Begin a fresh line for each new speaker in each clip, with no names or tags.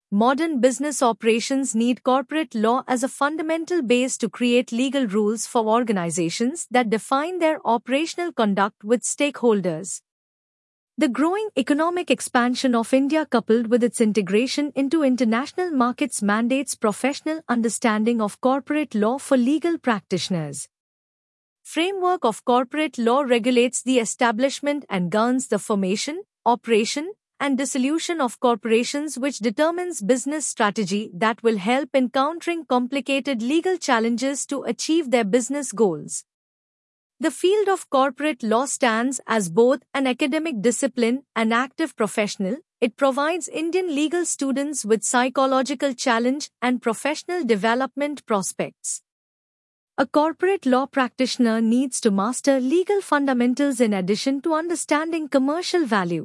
modern business operations need corporate law as a fundamental base to create legal rules for organizations that define their operational conduct with stakeholders. The growing economic expansion of India, coupled with its integration into international markets, mandates professional understanding of corporate law for legal practitioners. Framework of corporate law regulates the establishment and governs the formation, operation, and dissolution of corporations, which determines business strategy that will help in countering complicated legal challenges to achieve their business goals. The field of corporate law stands as both an academic discipline and active professional. It provides Indian legal students with psychological challenge and professional development prospects. A corporate law practitioner needs to master legal fundamentals in addition to understanding commercial value.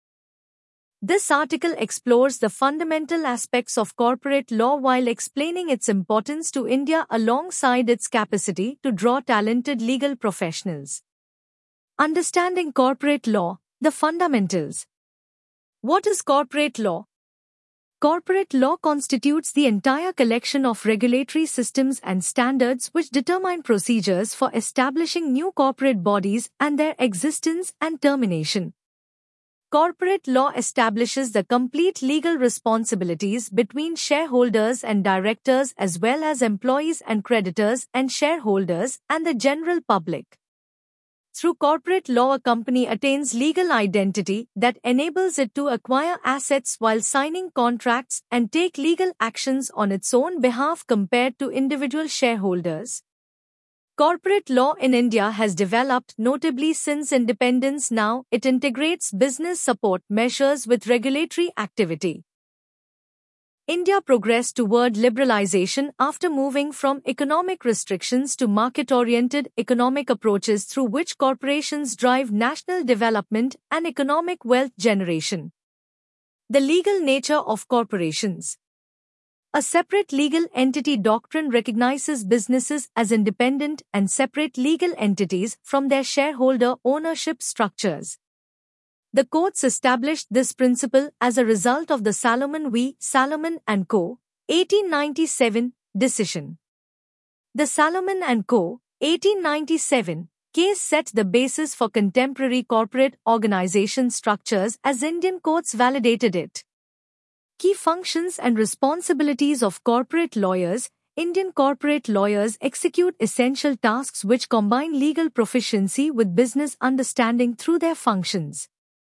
This article explores the fundamental aspects of corporate law while explaining its importance to India alongside its capacity to draw talented legal professionals. Understanding corporate law, the fundamentals. What is corporate law? Corporate law constitutes the entire collection of regulatory systems and standards which determine procedures for establishing new corporate bodies and their existence and termination. Corporate law establishes the complete legal responsibilities between shareholders and directors, as well as employees and creditors and shareholders and the general public. Through corporate law, a company attains legal identity that enables it to acquire assets while signing contracts and take legal actions on its own behalf compared to individual shareholders. Corporate law in India has developed notably since independence. Now, it integrates business support measures with regulatory activity. India progressed toward liberalization after moving from economic restrictions to market-oriented economic approaches through which corporations drive national development and economic wealth generation. The legal nature of corporations. A separate legal entity doctrine recognizes businesses as independent and separate legal entities from their shareholder ownership structures. The courts established this principle as a result of the Salomon v. Salomon & Co. 1897 decision. The Salomon & Co. 1897 case set the basis for contemporary corporate organization structures as Indian courts validated it. Key functions and responsibilities of corporate lawyers. Indian corporate lawyers execute essential tasks which combine legal proficiency with business understanding through their functions.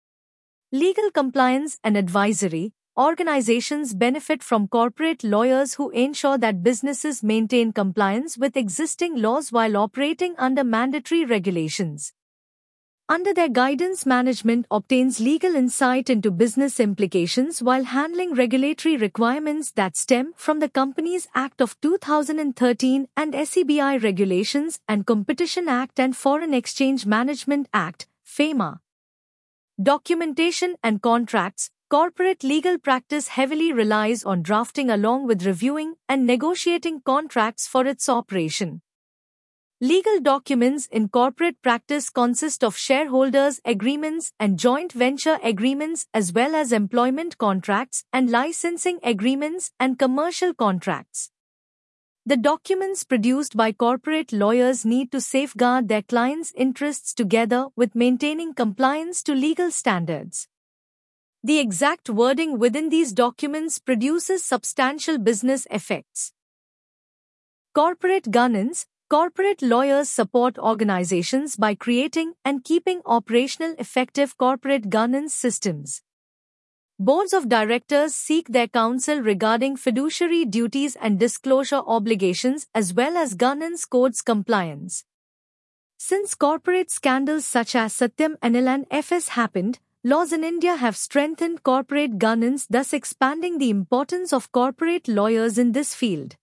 Legal compliance and advisory. Organizations benefit from corporate lawyers who ensure that businesses maintain compliance with existing laws while operating under mandatory regulations. Under their guidance, management obtains legal insight into business implications while handling regulatory requirements that stem from the Companies Act of 2013 and SEBI regulations and Competition Act and Foreign Exchange Management Act, FEMA. Documentation and contracts. Corporate legal practice heavily relies on drafting along with reviewing and negotiating contracts for its operation. Legal documents in corporate practice consist of shareholders' agreements and joint venture agreements, as well as employment contracts and licensing agreements and commercial contracts. The documents produced by corporate lawyers need to safeguard their clients' interests together with maintaining compliance to legal standards. The exact wording within these documents produces substantial business effects. Corporate governance. Corporate lawyers support organizations by creating and keeping operational effective corporate governance systems. Boards of directors seek their counsel regarding fiduciary duties and disclosure obligations, as well as governance codes compliance. Since corporate scandals such as Satyam Anil and FS happened, laws in India have strengthened corporate governance, thus expanding the importance of corporate lawyers in this field.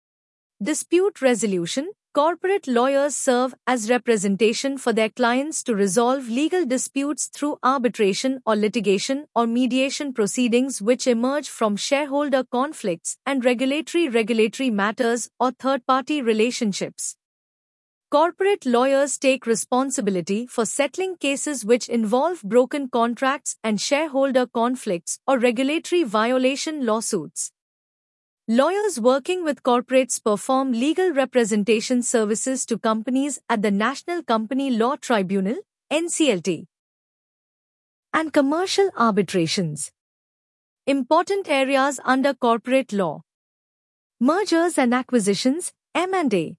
Dispute resolution. Corporate lawyers serve as representation for their clients to resolve legal disputes through arbitration or litigation or mediation proceedings which emerge from shareholder conflicts and regulatory matters or third-party relationships. Corporate lawyers take responsibility for settling cases which involve broken contracts and shareholder conflicts or regulatory violation lawsuits. Lawyers working with corporates perform legal representation services to companies at the National Company Law Tribunal, NCLT, and commercial arbitrations. Important areas under corporate law: mergers and acquisitions, M&A.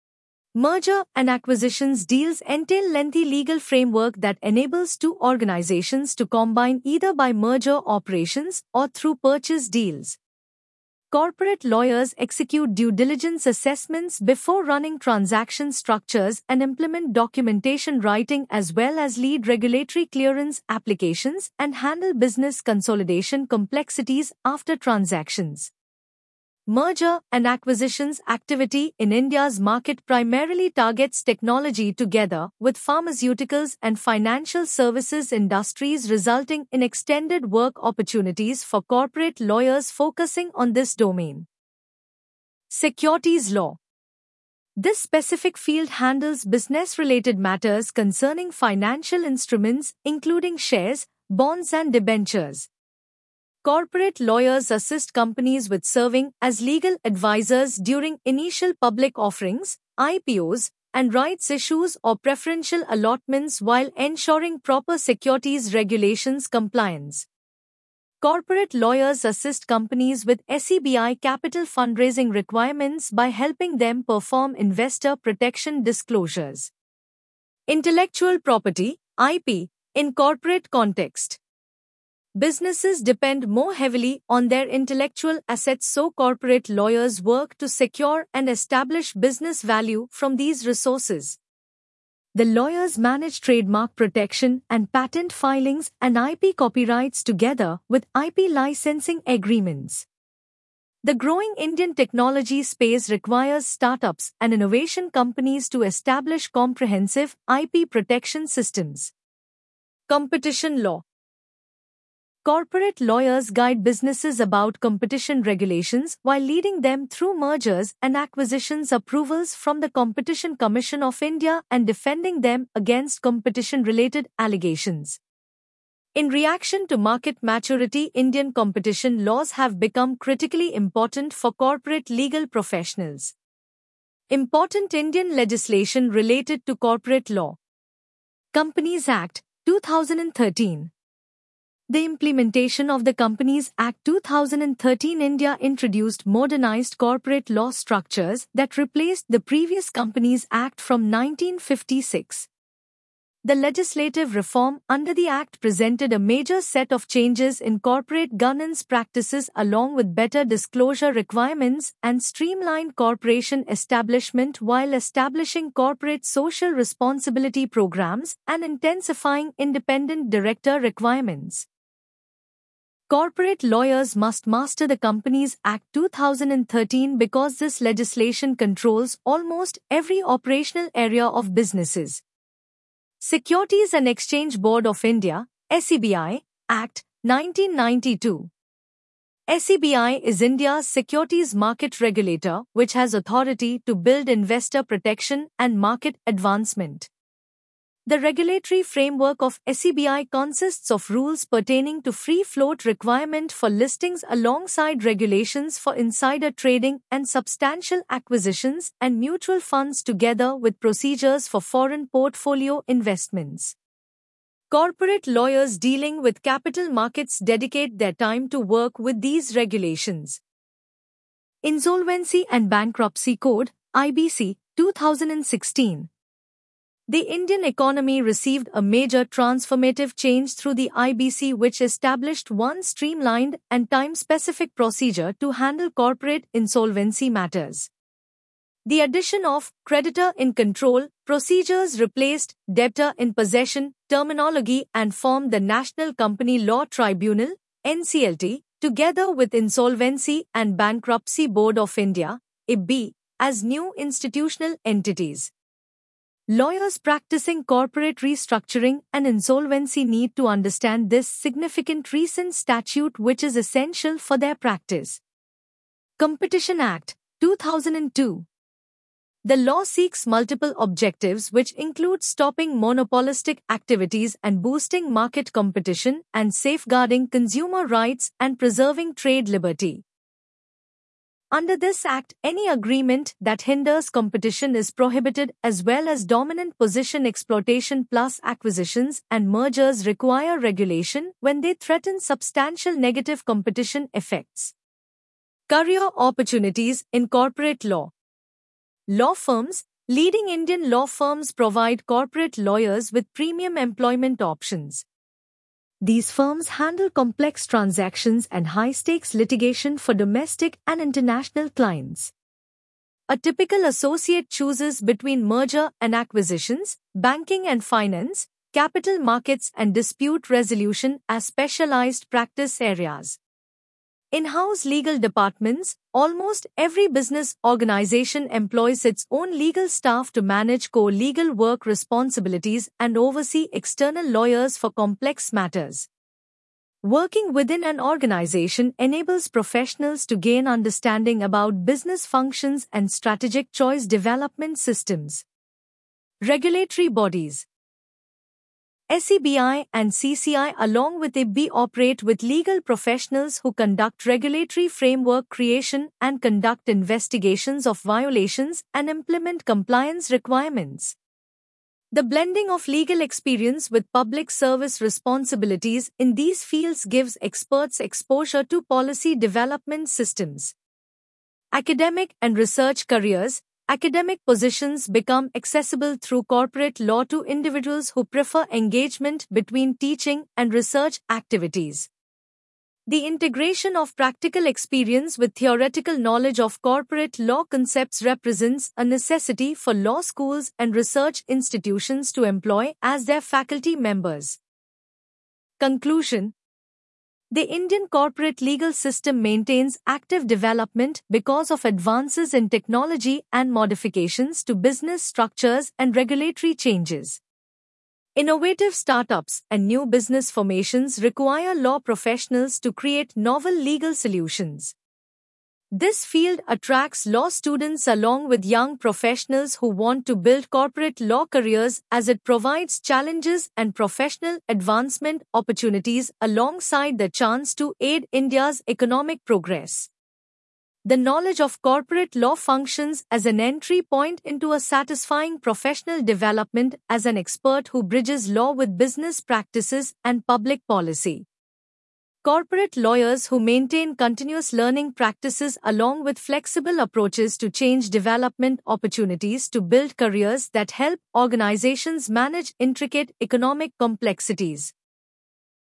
Merger and acquisitions deals entail lengthy legal framework that enables two organizations to combine either by merger operations or through purchase deals. Corporate lawyers execute due diligence assessments before running transaction structures and implement documentation writing as well as lead regulatory clearance applications and handle business consolidation complexities after transactions. Merger and acquisitions activity in India's market primarily targets technology together with pharmaceuticals and financial services industries, resulting in extended work opportunities for corporate lawyers focusing on this domain. Securities law. This specific field handles business-related matters concerning financial instruments, including shares, bonds and debentures. Corporate lawyers assist companies with serving as legal advisors during initial public offerings, IPOs, and rights issues or preferential allotments while ensuring proper securities regulations compliance. Corporate lawyers assist companies with SEBI capital fundraising requirements by helping them perform investor protection disclosures. Intellectual property, IP, in corporate context. Businesses depend more heavily on their intellectual assets, so corporate lawyers work to secure and establish business value from these resources. The lawyers manage trademark protection and patent filings and IP copyrights together with IP licensing agreements. The growing Indian technology space requires startups and innovation companies to establish comprehensive IP protection systems. Competition law. Corporate lawyers guide businesses about competition regulations while leading them through mergers and acquisitions approvals from the Competition Commission of India and defending them against competition-related allegations. In reaction to market maturity, Indian competition laws have become critically important for corporate legal professionals. Important Indian legislation related to corporate law. Companies Act, 2013. The implementation of the Companies Act 2013 India introduced modernized corporate law structures that replaced the previous Companies Act from 1956. The legislative reform under the Act presented a major set of changes in corporate governance practices along with better disclosure requirements and streamlined corporation establishment while establishing corporate social responsibility programs and intensifying independent director requirements. Corporate lawyers must master the Companies Act 2013 because this legislation controls almost every operational area of businesses. Securities and Exchange Board of India, SEBI, Act, 1992. SEBI is India's securities market regulator which has authority to build investor protection and market advancement. The regulatory framework of SEBI consists of rules pertaining to free float requirement for listings alongside regulations for insider trading and substantial acquisitions and mutual funds together with procedures for foreign portfolio investments. Corporate lawyers dealing with capital markets dedicate their time to work with these regulations. Insolvency and Bankruptcy Code, IBC, 2016. The Indian economy received a major transformative change through the IBC, which established one streamlined and time-specific procedure to handle corporate insolvency matters. The addition of creditor in control procedures replaced debtor in possession terminology and formed the National Company Law Tribunal, NCLT, together with Insolvency and Bankruptcy Board of India, IBB, as new institutional entities. Lawyers practicing corporate restructuring and insolvency need to understand this significant recent statute which is essential for their practice. Competition Act, 2002. The law seeks multiple objectives which include stopping monopolistic activities and boosting market competition and safeguarding consumer rights and preserving trade liberty. Under this Act, any agreement that hinders competition is prohibited, as well as dominant position exploitation plus acquisitions and mergers require regulation when they threaten substantial negative competition effects. Career opportunities in corporate law. Law firms. Leading Indian law firms provide corporate lawyers with premium employment options. These firms handle complex transactions and high-stakes litigation for domestic and international clients. A typical associate chooses between merger and acquisitions, banking and finance, capital markets and dispute resolution as specialized practice areas. In-house legal departments. Almost every business organization employs its own legal staff to manage core legal work responsibilities and oversee external lawyers for complex matters. Working within an organization enables professionals to gain understanding about business functions and strategic choice development systems. Regulatory bodies. SEBI and CCI along with IBBI operate with legal professionals who conduct regulatory framework creation and conduct investigations of violations and implement compliance requirements. The blending of legal experience with public service responsibilities in these fields gives experts exposure to policy development systems. Academic and research careers. Academic positions become accessible through corporate law to individuals who prefer engagement between teaching and research activities. The integration of practical experience with theoretical knowledge of corporate law concepts represents a necessity for law schools and research institutions to employ as their faculty members. Conclusion. The Indian corporate legal system maintains active development because of advances in technology and modifications to business structures and regulatory changes. Innovative startups and new business formations require law professionals to create novel legal solutions. This field attracts law students along with young professionals who want to build corporate law careers as it provides challenges and professional advancement opportunities alongside the chance to aid India's economic progress. The knowledge of corporate law functions as an entry point into a satisfying professional development as an expert who bridges law with business practices and public policy. Corporate lawyers who maintain continuous learning practices along with flexible approaches to change development opportunities to build careers that help organizations manage intricate economic complexities.